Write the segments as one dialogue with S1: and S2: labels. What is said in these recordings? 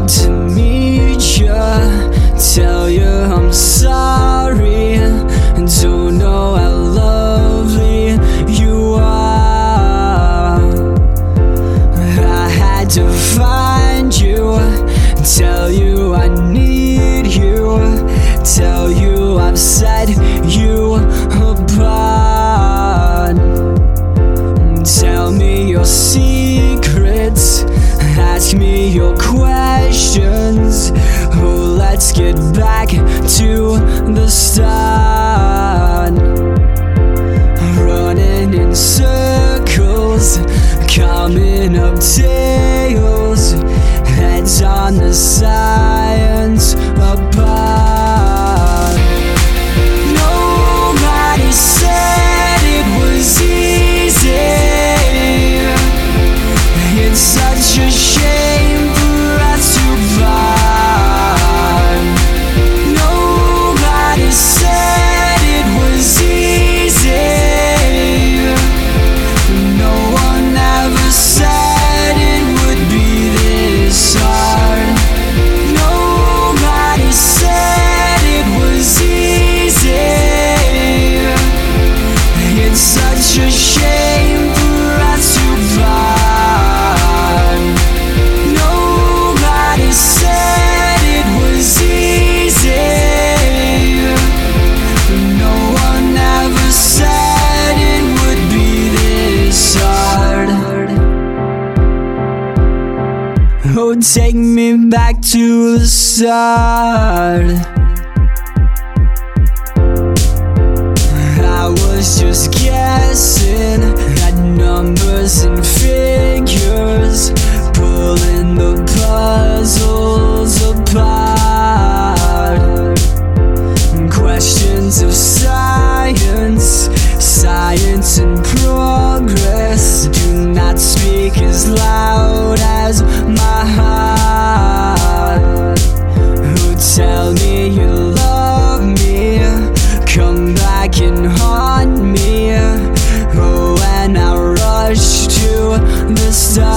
S1: love to meet ya, tell you I'm sorry, and don't know how lovely you are. I had to find you, tell you I need you, tell you I've set you apart. Tell me your secrets, ask me your questions. Oh, let's get back to the start. Running in circles, coming up tails, heads on the science apart. Nobody said it was easy. It's such a shame for us to part. Nobody said it was easy. No one ever said it would be this hard. Nobody said it was easy. It's such a shame for us to part. Nobody said it was easy. No one ever said it would be this hard. Oh, take me back to the start. I was just guessing at numbers and figures, pulling the puzzles apart. Questions of science, science in progress, do not speak as loud as my heart. Who tell me you love me, come back and haunt me. Oh, when I rush to the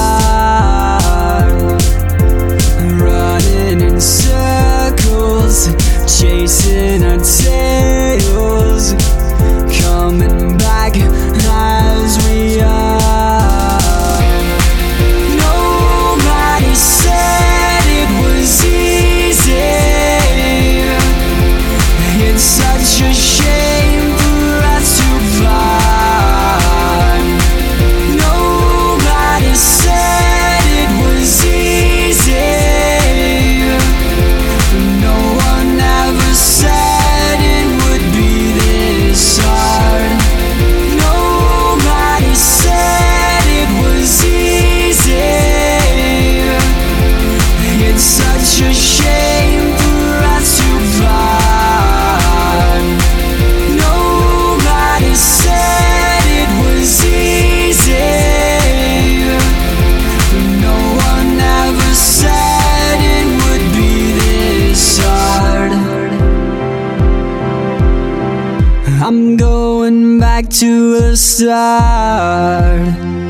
S1: start, running in circles, chasing our tails, coming back as we are. Nobody said it was easy. It's such a shame for us to part. Nobody said it was easy. No one ever said it would be this hard. Nobody said it was easy. It's such a shame for us to part. Nobody said it was easy. No one ever said it would be this hard. I'm going back to the start.